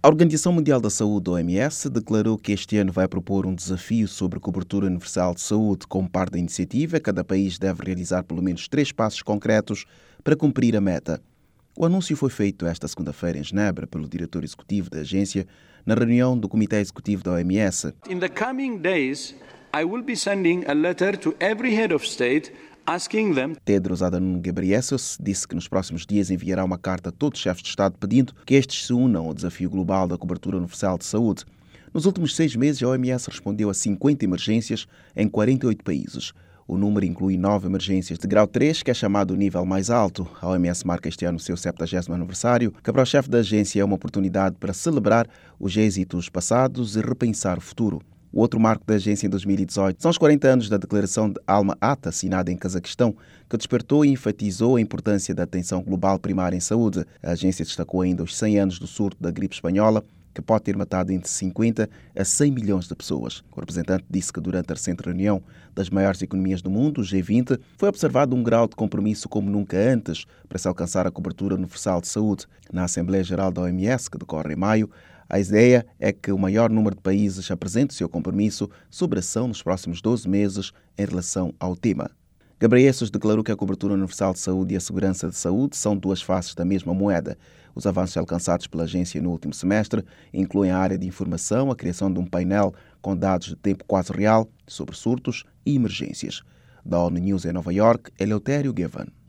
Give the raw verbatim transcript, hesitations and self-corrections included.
A Organização Mundial da Saúde, O M S, declarou que este ano vai propor um desafio sobre a cobertura universal de saúde. Como parte da iniciativa, cada país deve realizar pelo menos três passos concretos para cumprir a meta. O anúncio foi feito esta segunda-feira em Genebra pelo diretor executivo da agência na reunião do Comitê Executivo da O M S. In the coming days, I will be sending a letter to every head of state asking them. Tedros Adhanom Ghebreyesus disse que nos próximos dias enviará uma carta a todos os chefes de Estado pedindo que estes se unam ao desafio global da cobertura universal de saúde. Nos últimos seis meses, a O M S respondeu a cinquenta emergências em quarenta e oito países. O número inclui nove emergências de grau três, que é chamado o nível mais alto. A O M S marca este ano o seu septagésimo aniversário, que para o chefe da agência é uma oportunidade para celebrar os êxitos passados e repensar o futuro. O outro marco da agência em dois mil e dezoito são os quarenta anos da declaração de Alma-Ata, assinada em Cazaquistão, que despertou e enfatizou a importância da atenção global primária em saúde. A agência destacou ainda os cem anos do surto da gripe espanhola, que pode ter matado entre cinquenta a cem milhões de pessoas. O representante disse que durante a recente reunião das maiores economias do mundo, o G vinte, foi observado um grau de compromisso como nunca antes para se alcançar a cobertura universal de saúde. Na Assembleia Geral da O M S, que decorre em maio, a ideia é que o maior número de países apresente o seu compromisso sobre a ação nos próximos doze meses em relação ao tema. Ghebreyesus declarou que a cobertura universal de saúde e a segurança de saúde são duas faces da mesma moeda. Os avanços alcançados pela agência no último semestre incluem a área de informação, a criação de um painel com dados de tempo quase real sobre surtos e emergências. Da ONU News em Nova York, Eleutério Gavan.